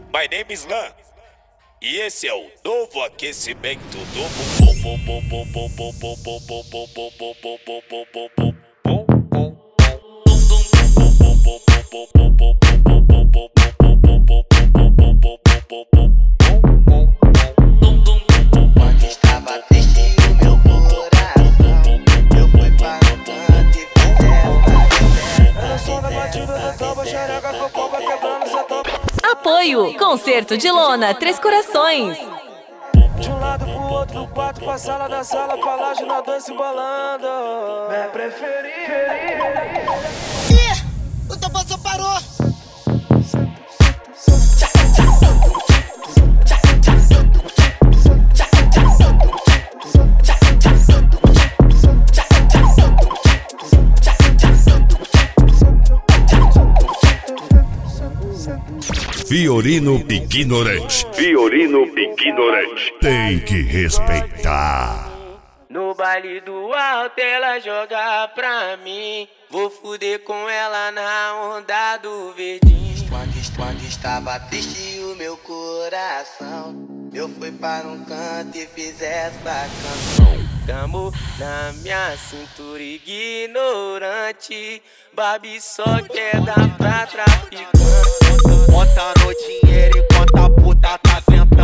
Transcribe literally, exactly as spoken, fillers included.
My name is Lan. E esse é o novo aquecimento do bum bum bum bum bum bum bum bum bum bum bum bum bum bum bum bum. Quando estava triste o meu coração, eu fui para o canto e fiz essa. Era som da batida da tampa, xereca com pomba quebrando essa tampa. Apoio Concerto de Lona Três Corações. De um lado pro outro, do quarto pra sala, da sala pra laje, na dança embalando. Minha preferida. Ih, o tambor só parou. Fiorino Ignorante. Fiorino Ignorante. Tem que respeitar. No baile do alto ela joga pra mim. Vou fuder com ela na onda do verdinho. Quando, quando estava triste o meu coração, eu fui para um canto e fiz essa canção. Tamo na minha cintura ignorante. Babi só quer dar pra traficante. Conta no dinheiro enquanto a puta tá sentada.